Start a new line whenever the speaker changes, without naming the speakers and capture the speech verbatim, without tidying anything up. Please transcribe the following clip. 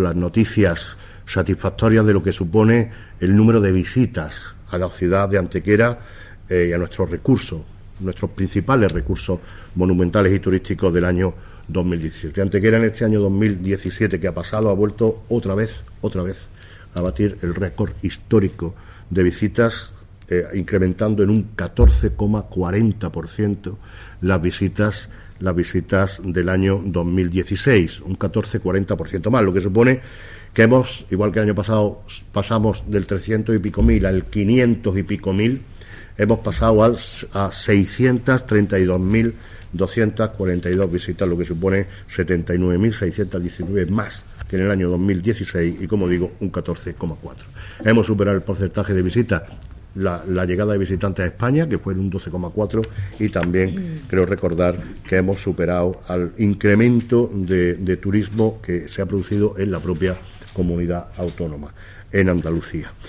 las noticias satisfactorias de lo que supone el número de visitas a la ciudad de Antequera eh, y a nuestros recursos, nuestros principales recursos monumentales y turísticos del año dos mil diecisiete. Antequera en este año dos mil diecisiete que ha pasado ha vuelto otra vez, otra vez a batir el récord histórico de visitas, eh, incrementando en un catorce coma cuarenta por ciento las visitas las visitas del año dos mil dieciséis, un catorce coma cuarenta por ciento más, lo que supone que hemos, igual que el año pasado pasamos del trescientos y pico mil al quinientos y pico mil, hemos pasado al, a seiscientas treinta y dos mil doscientas cuarenta y dos visitas, lo que supone setenta y nueve mil seiscientos diecinueve más que en el año dos mil dieciséis y, como digo, un catorce coma cuatro. Hemos superado el porcentaje de visitas, la, la llegada de visitantes a España, que fue en un doce coma cuatro, y también creo recordar que hemos superado al incremento de, de turismo que se ha producido en la propia comunidad autónoma, en Andalucía.